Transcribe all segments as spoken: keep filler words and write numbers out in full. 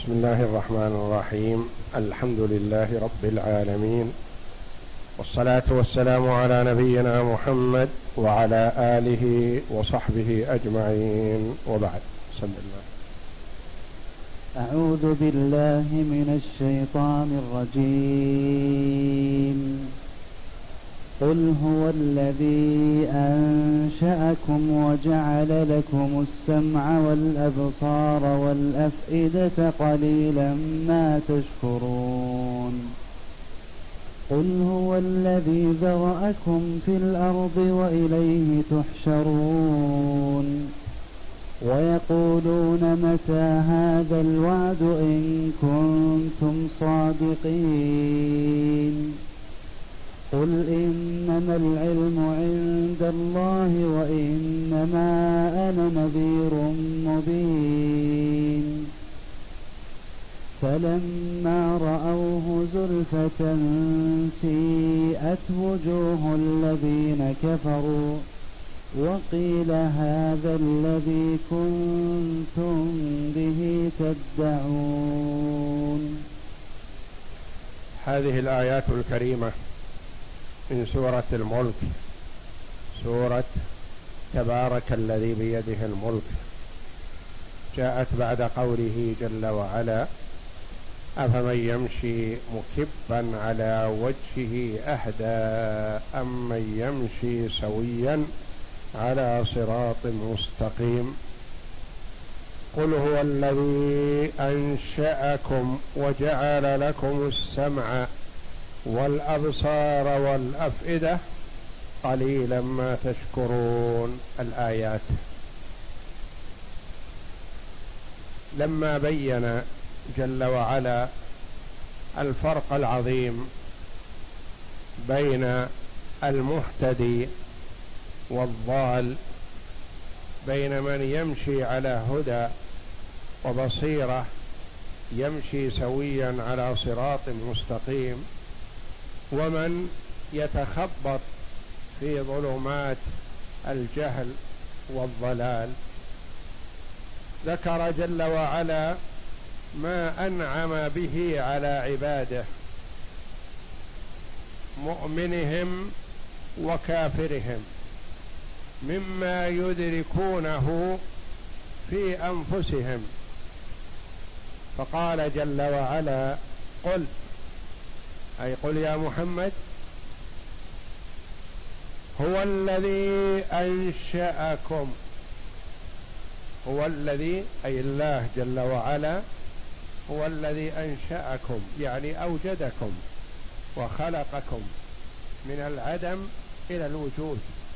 بسم الله الرحمن الرحيم. الحمد لله رب العالمين، والصلاة والسلام على نبينا محمد وعلى آله وصحبه أجمعين، وبعد. بسم الله. أعوذ بالله من الشيطان الرجيم. قل هو الذي أنشأكم وجعل لكم السمع والأبصار والأفئدة قليلا ما تشكرون. قل هو الذي ذرأكم في الأرض وإليه تحشرون. ويقولون متى هذا الوعد إن كنتم صادقين. قل إنما العلم عند الله وإنما أنا نذير مبين. فلما رأوه زلفة سيئت وجوه الذين كفروا وقيل هذا الذي كنتم به تدعون. هذه الآيات الكريمة من سورة الملك، سورة تبارك الذي بيده الملك، جاءت بعد قوله جل وعلا: أفمن يمشي مكبا على وجهه أهدى أمن يمشي سويا على صراط مستقيم. قل هو الذي أنشأكم وجعل لكم السمع والأبصار والأفئدة قليلا ما تشكرون. الآيات. لما بين جل وعلا الفرق العظيم بين المهتدي والضال، بين من يمشي على هدى وبصيرة يمشي سويا على صراط مستقيم، ومن يتخبط في ظلمات الجهل والضلال، ذكر جل وعلا ما أنعم به على عباده، مؤمنهم وكافرهم، مما يدركونه في أنفسهم. فقال جل وعلا: قل، أي قل يا محمد، هو الذي أنشأكم. هو الذي، أي الله جل وعلا، هو الذي أنشأكم، يعني أوجدكم وخلقكم من العدم إلى الوجود،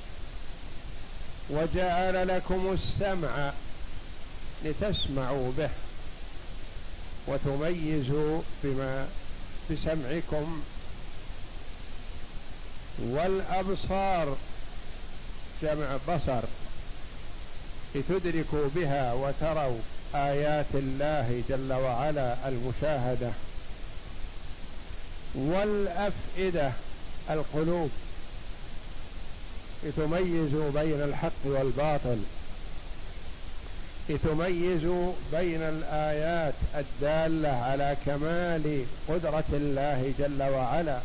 وجعل لكم السمع لتسمعوا به وتميزوا بما بسمعكم، والأبصار جمع بصر لتدركوا بها وتروا آيات الله جل وعلا المشاهدة، والأفئدة القلوب لتميزوا بين الحق والباطل، لتميزوا بين الآيات الدالة على كمال قدرة الله جل وعلا،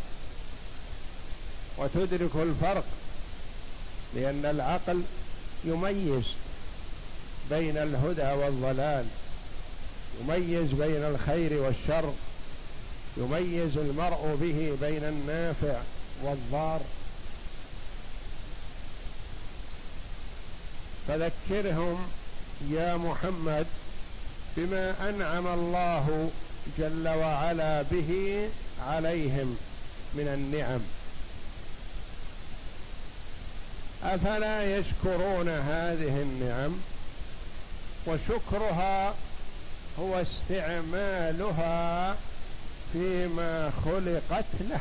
وتدركوا الفرق، لأن العقل يميز بين الهدى والضلال، يميز بين الخير والشر، يميز المرء به بين النافع والضار. فذكرهم يا محمد بما أنعم الله جل وعلا به عليهم من النعم. أفلا يشكرون هذه النعم؟ وشكرها هو استعمالها فيما خلقت له،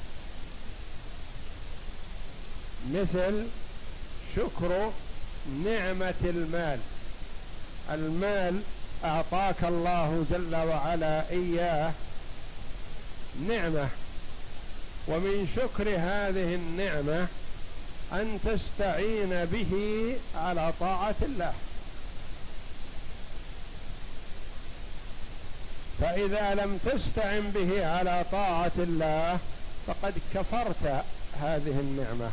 مثل شكر نعمة المال. المال أعطاك الله جل وعلا إياه نعمة، ومن شكر هذه النعمة أن تستعين به على طاعة الله. فإذا لم تستعن به على طاعة الله فقد كفرت هذه النعمة.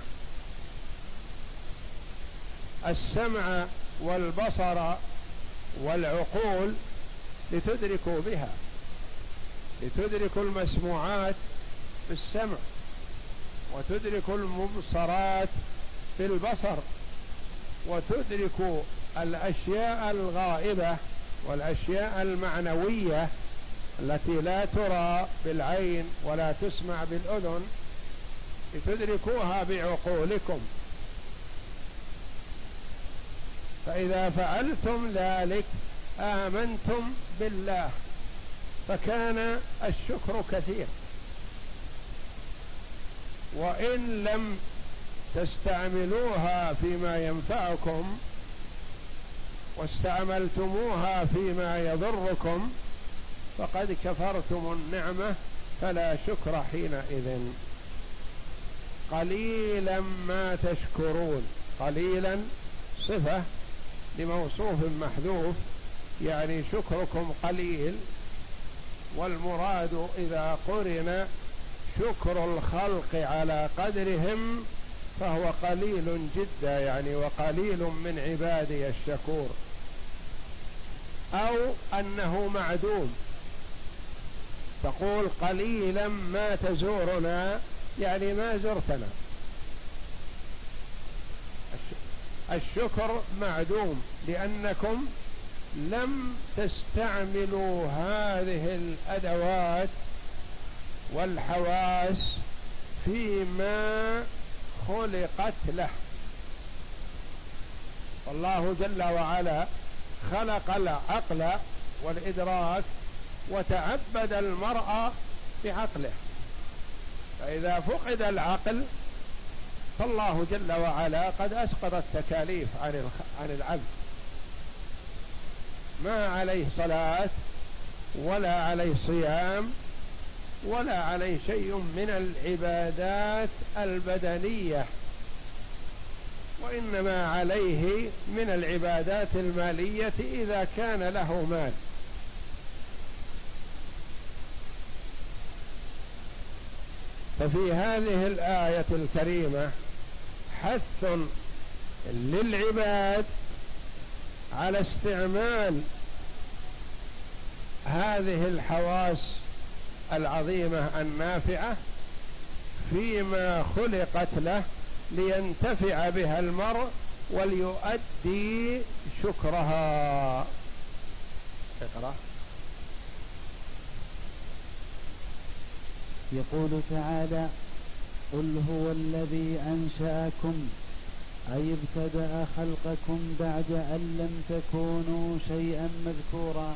السمع والبصر والعقول لتدركوا بها، لتدركوا المسموعات بالسمع، وتدركوا المبصرات بالبصر، وتدركوا الأشياء الغائبة والأشياء المعنوية التي لا ترى بالعين ولا تسمع بالأذن، لتدركوها بعقولكم. فإذا فعلتم ذلك آمنتم بالله، فكان الشكر كثير. وإن لم تستعملوها فيما ينفعكم واستعملتموها فيما يضركم فقد كفرتم النعمة، فلا شكر حينئذ. قليلا ما تشكرون، قليلا صفة لموصوف محذوف، يعني شكركم قليل، والمراد إذا قرن شكر الخلق على قدرهم فهو قليل جدا، يعني وقليل من عبادي الشكور، أو أنه معدوم. تقول قليلا ما تزورنا، يعني ما زرتنا. الشكر معدوم لأنكم لم تستعملوا هذه الأدوات والحواس فيما خلقت له. والله جل وعلا خلق العقل والإدراك وتعبد المرء بعقله، فإذا فقد العقل فالله جل وعلا قد أسقط التكاليف عن العبد، ما عليه صلاة ولا عليه صيام ولا عليه شيء من العبادات البدنية، وإنما عليه من العبادات المالية إذا كان له مال. ففي هذه الآية الكريمة حث للعباد على استعمال هذه الحواس العظيمة النافعة فيما خلقت له لينتفع بها المرء وليؤدي شكرها. اقرأ. يقول تعالى: قل هو الذي أنشأكم أي ابتدأ خلقكم بعد أن لم تكونوا شيئا مذكورا،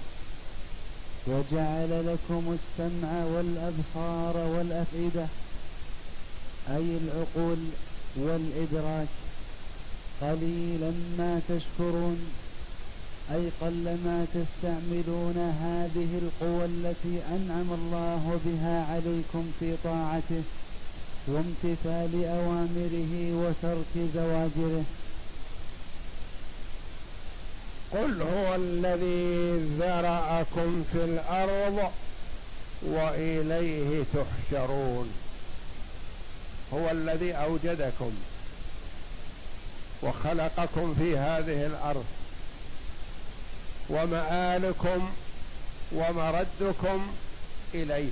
وجعل لكم السمع والأبصار والأفئدة أي العقول والإدراك. قليلا ما تشكرون أي قلما تستعملون هذه القوى التي أنعم الله بها عليكم في طاعته وامتثال أوامره وترك زواجره. قل هو الذي ذرأكم في الأرض وإليه تحشرون. هو الذي أوجدكم وخلقكم في هذه الأرض، ومآلكم ومردكم إليه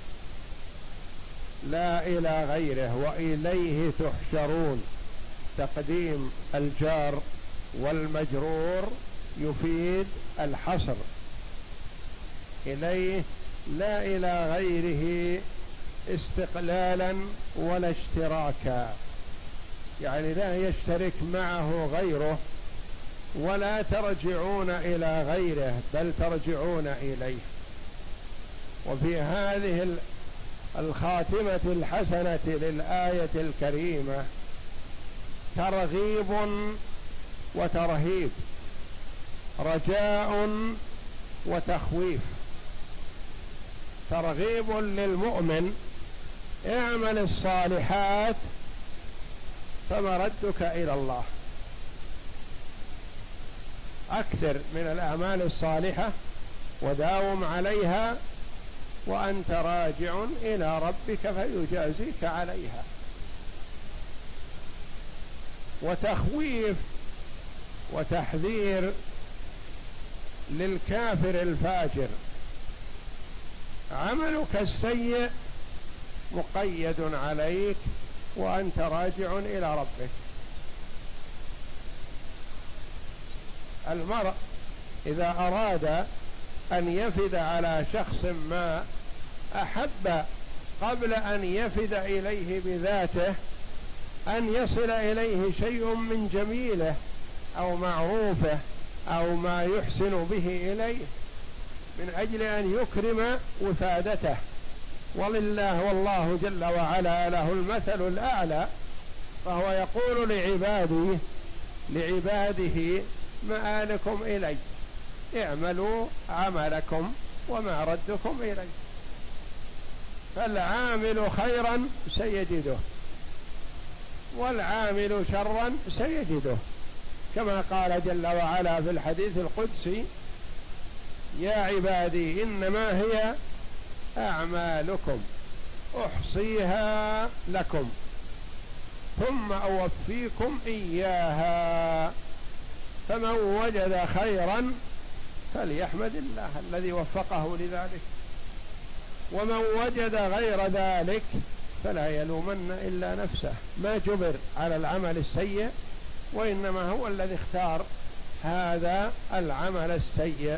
لا إلى غيره، وإليه تحشرون. تقديم الجار والمجرور يفيد الحصر، إليه لا إلى غيره استقلالا ولا اشتراكا، يعني لا يشترك معه غيره ولا ترجعون إلى غيره بل ترجعون إليه. وفي هذه الخاتمة الحسنة للآية الكريمة ترغيب وترهيب، رجاء وتخويف. ترغيب للمؤمن: اعمل الصالحات فمردك إلى الله، أكثر من الأعمال الصالحة وداوم عليها وأنت راجع إلى ربك فيجازيك عليها. وتخويف وتحذير للكافر الفاجر: عملك السيء مقيد عليك وأنت راجع إلى ربك. المرء إذا أراد أن يفد على شخص ما أحب قبل أن يفد إليه بذاته أن يصل إليه شيء من جميله أو معروفه أو ما يحسن به إليه من أجل أن يكرم وفادته. ولله والله جل وعلا له المثل الأعلى، فهو يقول لعباده لعباده مآلكم إلي، اعملوا عملكم وما ردكم إلي. فالعامل خيرا سيجده والعامل شرا سيجده، كما قال جل وعلا في الحديث القدسي: يا عبادي إنما هي أعمالكم أحصيها لكم ثم أوفيكم إياها، فمن وجد خيرا فليحمد الله الذي وفقه لذلك، ومن وجد غير ذلك فلا يلومن إلا نفسه، ما جبر على العمل السيء وإنما هو الذي اختار هذا العمل السيء.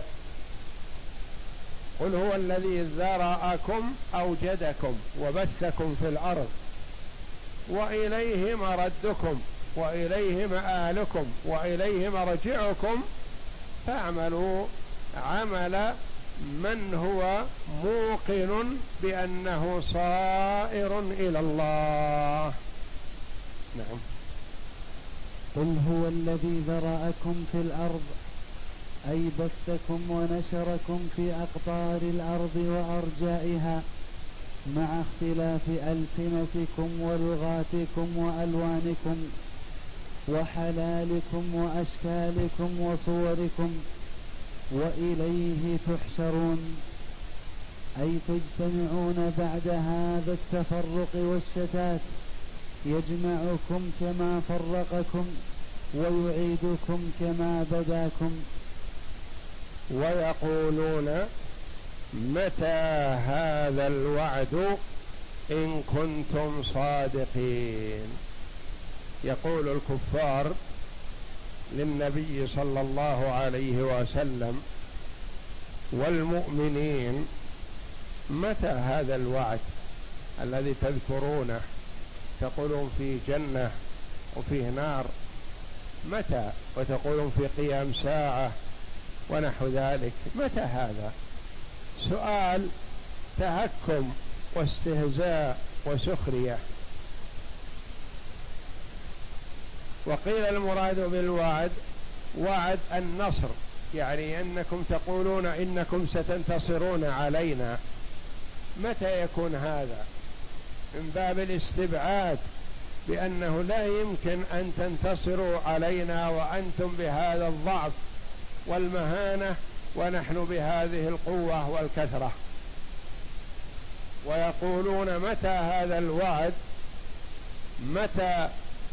قل هو الذي ذرأكم أوجدكم وبثكم في الأرض وإليه مردكم وإليه مآلكم وإليه مرجعكم فاعملوا عمل من هو موقن بأنه صائر إلى الله. نعم. قل هو الذي ذرأكم في الأرض أي بثكم ونشركم في أقطار الأرض وأرجائها مع اختلاف ألسنتكم ولغاتكم وألوانكم وحلالكم وأشكالكم وصوركم وإليه تحشرون، أي تجتمعون بعد هذا التفرق والشتات، يجمعكم كما فرقكم ويعيدكم كما بداكم. ويقولون متى هذا الوعد إن كنتم صادقين. يقول الكفار للنبي صلى الله عليه وسلم والمؤمنين: متى هذا الوعد الذي تذكرونه، تقولون في جنة وفيه نار، متى؟ وتقولون في قيام ساعة ونحو ذلك، متى هذا؟ سؤال تهكم واستهزاء وسخرية. وقيل المراد بالوعد وعد النصر، يعني أنكم تقولون إنكم ستنتصرون علينا، متى يكون هذا؟ من باب الاستبعاد بأنه لا يمكن أن تنتصروا علينا وأنتم بهذا الضعف والمهانة ونحن بهذه القوة والكثرة. ويقولون متى هذا الوعد، متى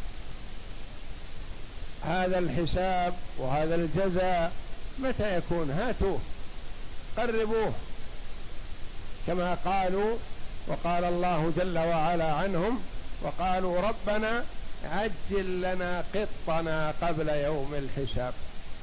هذا الحساب وهذا الجزاء، متى يكون؟ هاتوه قربوه، كما قالوا وقال الله جل وعلا عنهم: وقالوا ربنا عجل لنا قطنا قبل يوم الحساب.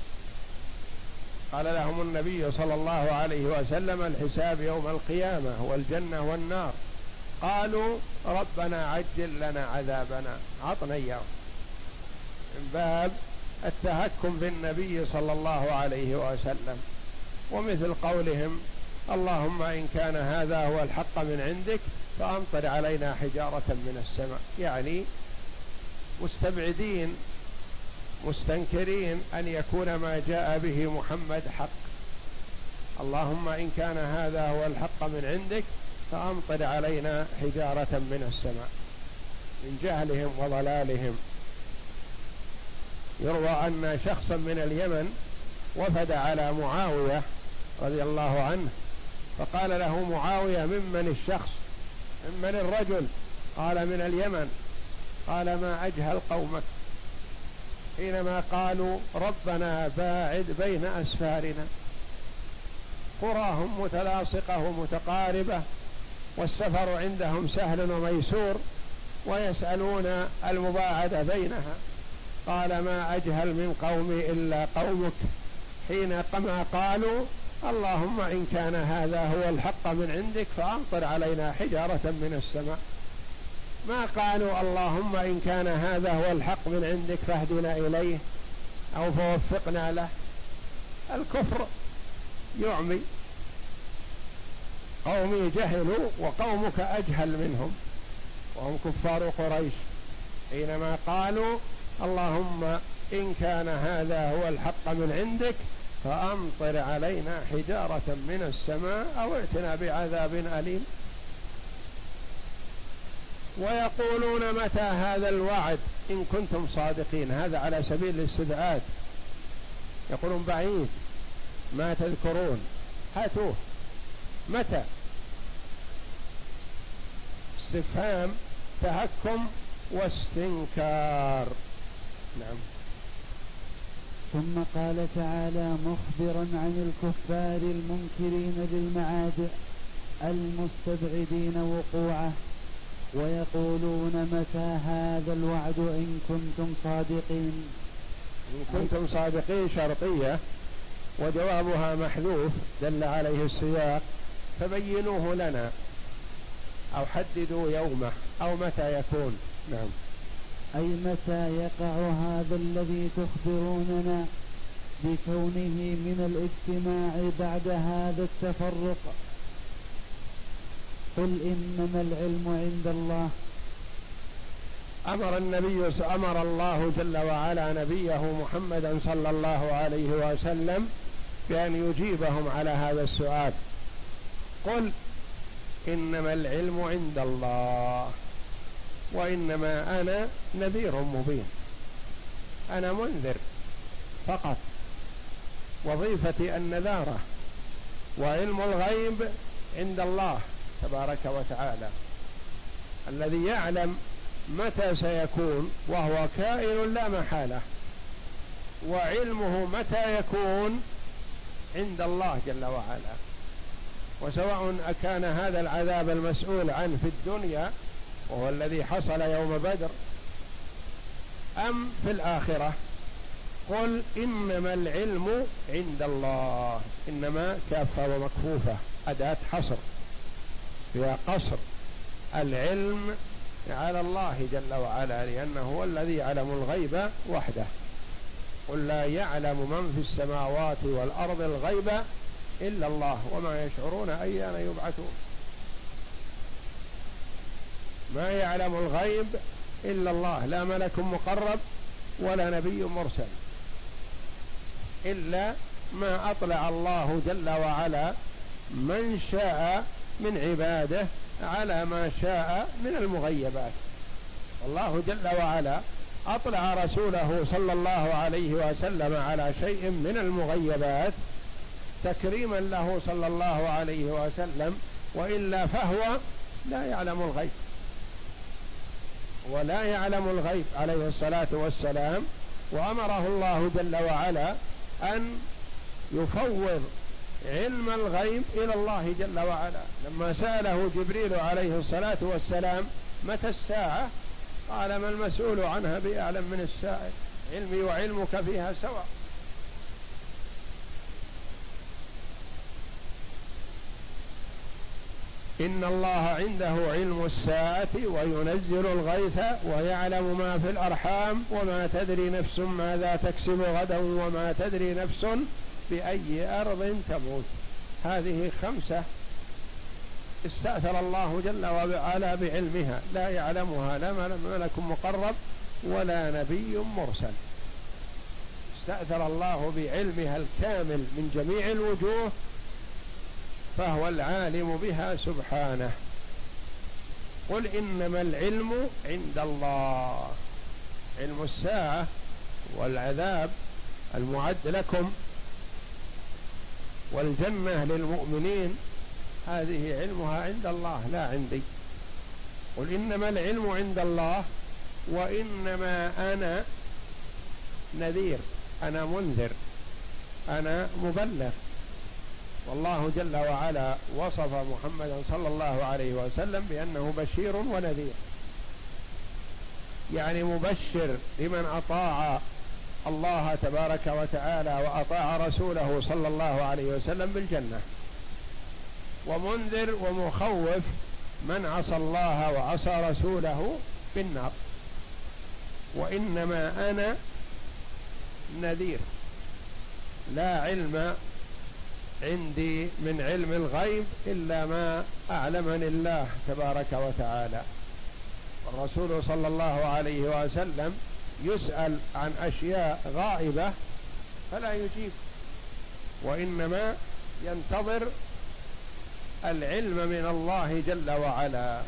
قال لهم النبي صلى الله عليه وسلم: الحساب يوم القيامة والجنة والنار. قالوا ربنا عجل لنا عذابنا، عطنا إياه، من باب التهكم بالنبي صلى الله عليه وسلم. ومثل قولهم: اللهم إن كان هذا هو الحق من عندك فأمطر علينا حجارة من السماء، يعني مستبعدين مستنكرين أن يكون ما جاء به محمد حق. اللهم إن كان هذا هو الحق من عندك فأمطر علينا حجارة من السماء، من جهلهم وضلالهم. يروى أن شخصا من اليمن وفد على معاوية رضي الله عنه فقال له معاوية: ممن الشخص؟ ممن الرجل؟ قال: من اليمن. قال: ما أجهل قومك حينما قالوا ربنا باعد بين أسفارنا. قراهم متلاصقة ومتقاربة، والسفر عندهم سهل وميسور، ويسألون المباعد بينها. قال: ما أجهل من قومي إلا قومك حين كما قالوا اللهم إن كان هذا هو الحق من عندك فأمطر علينا حجارة من السماء. ما قالوا اللهم إن كان هذا هو الحق من عندك فاهدنا إليه أو فوفقنا له. الكفر يعمي. قومي جهلوا وقومك أجهل منهم، وهم كفار قريش، حينما قالوا اللهم إن كان هذا هو الحق من عندك فأمطر علينا حجارة من السماء أو ائتنا بعذاب أليم. ويقولون متى هذا الوعد إن كنتم صادقين. هذا على سبيل الاستبعاد، يقولون بعيد ما تذكرون، هاتوه متى. استفهام تهكم واستنكار. نعم. ثم قال تعالى مخبرا عن الكفار المنكرين للمعاد المستبعدين وقوعه: ويقولون متى هذا الوعد إن كنتم صادقين. إن كنتم صادقين شرطية، وجوابها محذوف دل عليه السياق، فبينوه لنا أو حددوا يومه أو متى يكون. نعم. أي متى يقع هذا الذي تخبروننا بكونه من الاجتماع بعد هذا التفرق. قل إنما العلم عند الله. أمر النبي أمر الله جل وعلا نبيه محمدا صلى الله عليه وسلم بأن يجيبهم على هذا السؤال. قل إنما العلم عند الله، وإنما أنا نذير مبين، أنا منذر فقط، وظيفتي النذارة، وعلم الغيب عند الله تبارك وتعالى الذي يعلم متى سيكون، وهو كائن لا محالة، وعلمه متى يكون عند الله جل وعلا. وسواء أكان هذا العذاب المسؤول عنه في الدنيا وهو الذي حصل يوم بدر أم في الآخرة. قل إنما العلم عند الله. إنما كافة ومكفوفة أداة حصر فيها قصر. العلم على الله جل وعلا، لأنه هو الذي يعلم الغيب وحده. قل لا يعلم من في السماوات والأرض الغيب إلا الله وما يشعرون أيان يبعثون. ما يعلم الغيب إلا الله، لا ملك مقرب ولا نبي مرسل، إلا ما أطلع الله جل وعلا من شاء من عباده على ما شاء من المغيبات. الله جل وعلا أطلع رسوله صلى الله عليه وسلم على شيء من المغيبات تكريما له صلى الله عليه وسلم، وإلا فهو لا يعلم الغيب، ولا يعلم الغيب عليه الصلاة والسلام. وأمره الله جل وعلا أن يفوض علم الغيب إلى الله جل وعلا. لما سأله جبريل عليه الصلاة والسلام متى الساعة قال: ما المسؤول عنها بأعلم من السائل، علمي وعلمك فيها سواء. إن الله عنده علم الساعة وينزل الغيث ويعلم ما في الأرحام وما تدري نفس ماذا تكسب غدا وما تدري نفس بأي أرض تموت. هذه خمسة استأثر الله جل وعلا بعلمها، لا يعلمها لا ملك مقرب ولا نبي مرسل. استأثر الله بعلمها الكامل من جميع الوجوه، فهو العالم بها سبحانه. قل إنما العلم عند الله. علم الساعة والعذاب المعد لكم والجنة للمؤمنين هذه علمها عند الله لا عندي. قل إنما العلم عند الله وإنما أنا نذير، أنا منذر، أنا مبلغ. والله جل وعلا وصف محمدا صلى الله عليه وسلم بأنه بشير ونذير، يعني مبشر لمن أطاع الله تبارك وتعالى وأطاع رسوله صلى الله عليه وسلم بالجنة، ومنذر ومخوف من عصى الله وعصى رسوله بالنار. وإنما أنا نذير، لا علم عندي من علم الغيب إلا ما أعلمني الله تبارك وتعالى. الرسول صلى الله عليه وسلم يسأل عن أشياء غائبة فلا يجيب، وإنما ينتظر العلم من الله جل وعلا.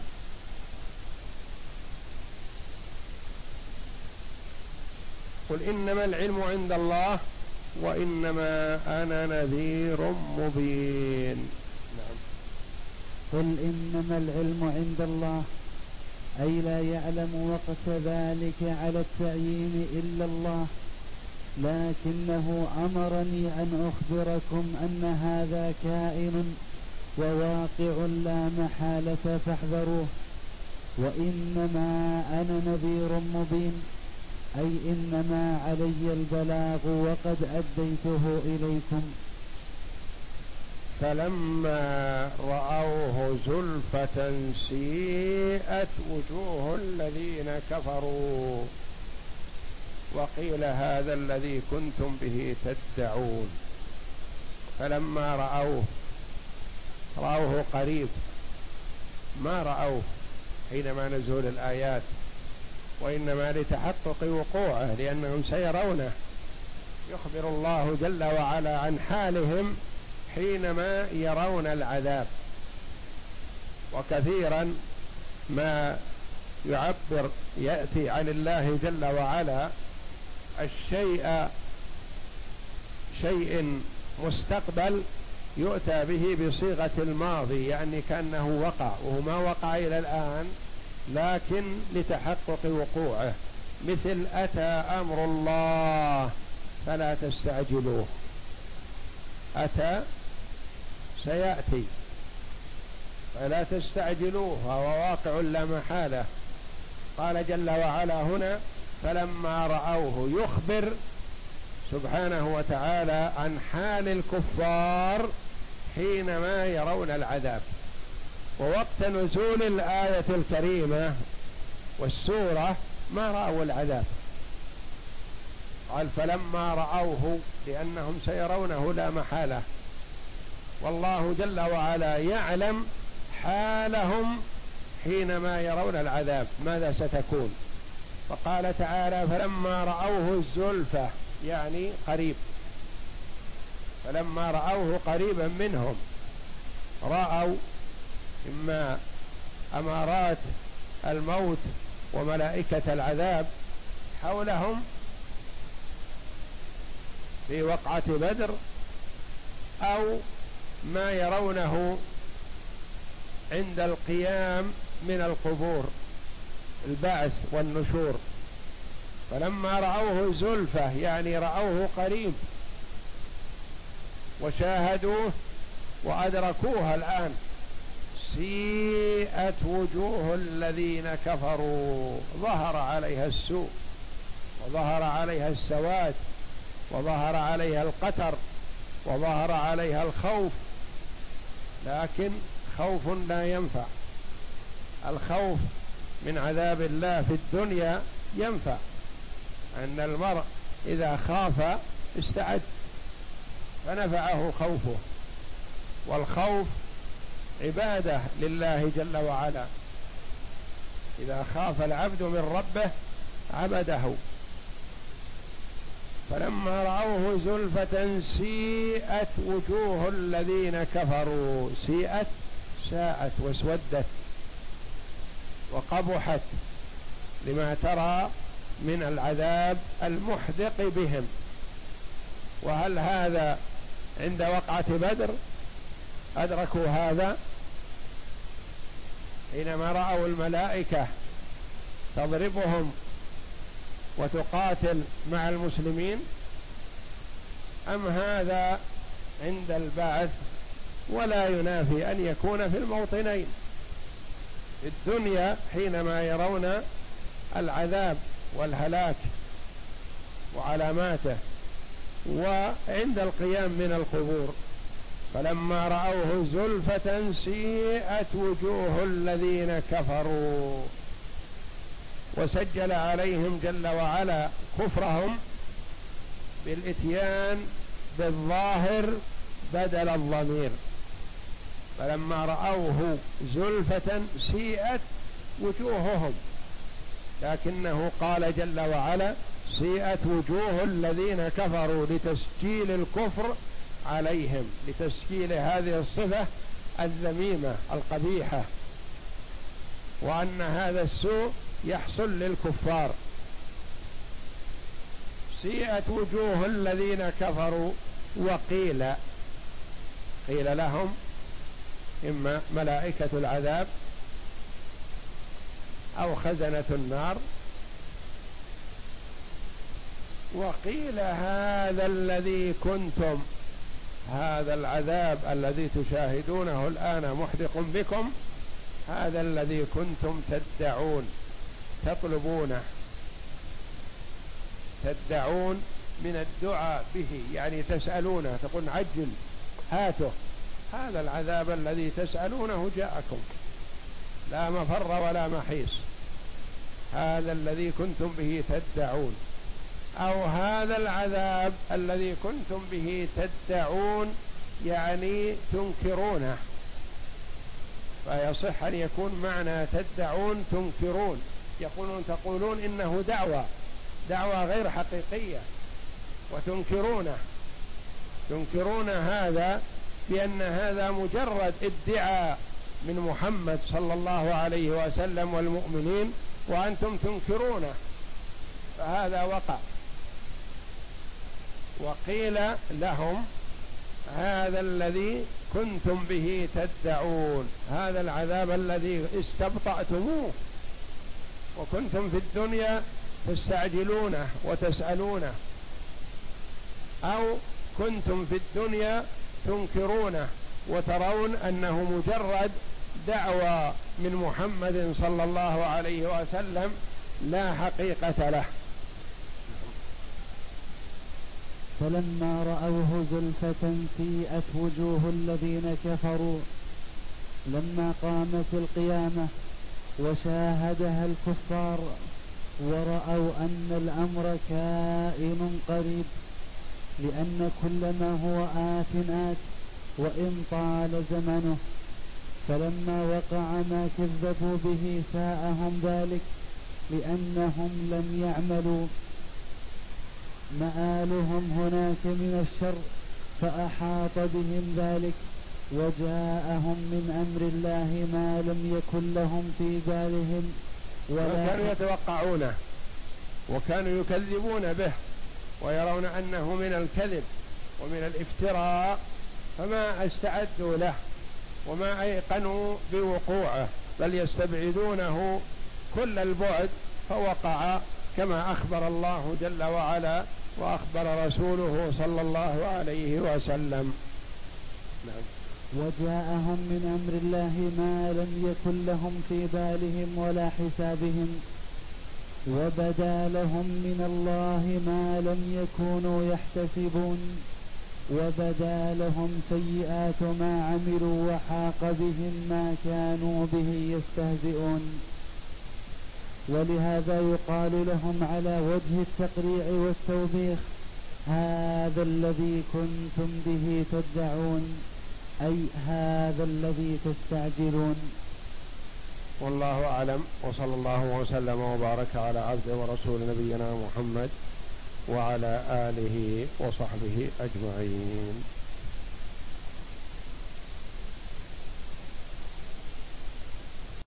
قل إنما العلم عند الله وإنما أنا نذير مبين. نعم. قل إنما العلم عند الله، أي لا يعلم وقت ذلك على التعيين إلا الله، لكنه أمرني أن أخبركم أن هذا كائن وواقع لا محالة فاحذروه. وإنما أنا نذير مبين، أي إنما علي البلاغ وقد أديته إليكم. فلما رأوه زلفة سيئت وجوه الذين كفروا وقيل هذا الذي كنتم به تدعون. فلما رأوه، رأوه قريب، ما رأوه حينما نزول الآيات، وإنما لتحقق وقوعه لأنهم سيرونه. يخبر الله جل وعلا عن حالهم حينما يرون العذاب. وكثيرا ما يعبر يأتي عن الله جل وعلا الشيء شيء مستقبل يؤتى به بصيغة الماضي، يعني كأنه وقع وهو ما وقع إلى الآن، لكن لتحقق وقوعه. مثل أتى أمر الله فلا تستعجلوه. أتى سيأتي فلا تستعجلوه، وهو واقع لا محالة. قال جل وعلا هنا فلما رأوه، يخبر سبحانه وتعالى عن حال الكفار حينما يرون العذاب. ووقت نزول الآية الكريمة والسورة ما رأوا العذاب، قال فلما رأوه لأنهم سيرونه لا محالة. والله جل وعلا يعلم حالهم حينما يرون العذاب ماذا ستكون. فقال تعالى فلما رأوه الزلفة، يعني قريب. فلما رأوه قريبا منهم، رأوا إما أمارات الموت وملائكة العذاب حولهم في وقعة بدر، أو ما يرونه عند القيام من القبور، البعث والنشور. فلما رأوه زلفة يعني رأوه قريب وشاهدوه وأدركوها الآن. سيئت وجوه الذين كفروا، ظهر عليها السوء وظهر عليها السواد وظهر عليها القتر وظهر عليها الخوف. لكن خوف لا ينفع. الخوف من عذاب الله في الدنيا ينفع، أن المرء إذا خاف استعد فنفعه خوفه. والخوف عبادة لله جل وعلا، إذا خاف العبد من ربه عبده. فلما رأوه زلفة سيئت وجوه الذين كفروا. سيئت ساءت واسودت وقبحت لما ترى من العذاب المحدق بهم. وهل هذا عند وقعة بدر؟ أدركوا هذا حينما رأوا الملائكة تضربهم وتقاتل مع المسلمين، أم هذا عند البعث؟ ولا ينافي أن يكون في الموطنين، في الدنيا حينما يرون العذاب والهلاك وعلاماته، وعند القيام من القبور. فلما رأوه زلفة سيئت وجوه الذين كفروا، وسجل عليهم جل وعلا كفرهم بالإتيان بالظاهر بدل الضمير. فلما رأوه زلفة سيئت وجوههم، لكنه قال جل وعلا سيئت وجوه الذين كفروا لتسجيل الكفر عليهم، لتسجيل هذه الصفة الذميمة القبيحة، وأن هذا السوء يحصل للكفار. سيئت وجوه الذين كفروا، وقيل قيل لهم إما ملائكة العذاب أو خزنة النار، وقيل هذا الذي كنتم، هذا العذاب الذي تشاهدونه الآن محدق بكم، هذا الذي كنتم تدعون تطلبونه، تدعون من الدعاء به، يعني تسألونه، تقول عجل هاته، هذا العذاب الذي تسألونه جاءكم لا مفر ولا محيص، هذا الذي كنتم به تدعون، أو هذا العذاب الذي كنتم به تدعون يعني تنكرونه، فيصح أن يكون معنى تدعون تنكرون، يقولون تقولون إنه دعوة دعوة غير حقيقية وتنكرونه، تنكرون هذا بأن هذا مجرد ادعاء من محمد صلى الله عليه وسلم والمؤمنين، وأنتم تنكرونه، فهذا وقع. وقيل لهم هذا الذي كنتم به تدعون، هذا العذاب الذي استبطأتموه وكنتم في الدنيا تستعجلونه وتسألونه، أو كنتم في الدنيا تنكرونه وترون أنه مجرد دعوة من محمد صلى الله عليه وسلم لا حقيقة له. فلما رأوه زلفة سيئت وجوه الذين كفروا، لما قامت القيامة وشاهدها الكفار ورأوا أن الأمر كائن قريب، لأن كل ما هو آت آت وإن طال زمنه، فلما وقع ما كذبوا به ساءهم ذلك، لأنهم لم يعملوا مآلهم هناك من الشر، فأحاط بهم ذلك، وجاءهم من أمر الله ما لم يكن لهم في بالهم، ولا كانوا يتوقعونه، وكانوا يكذبون به ويرون أنه من الكذب ومن الافتراء، فما استعدوا له وما أيقنوا بوقوعه، بل يستبعدونه كل البعد، فوقع كما أخبر الله جل وعلا وأخبر رسوله صلى الله عليه وسلم. نعم. وجاءهم من أمر الله ما لم يكن لهم في بالهم ولا حسابهم، وبدا لهم من الله ما لم يكونوا يحتسبون، وبدا لهم سيئات ما عملوا وحاق بهم ما كانوا به يستهزئون. ولهذا يقال لهم على وجه التقريع والتوبيخ هذا الذي كنتم به تدعون، أي هذا الذي تستعجلون. والله أعلم، وصلى الله وسلم وبارك على عبد ورسول نبينا محمد وعلى آله وصحبه أجمعين.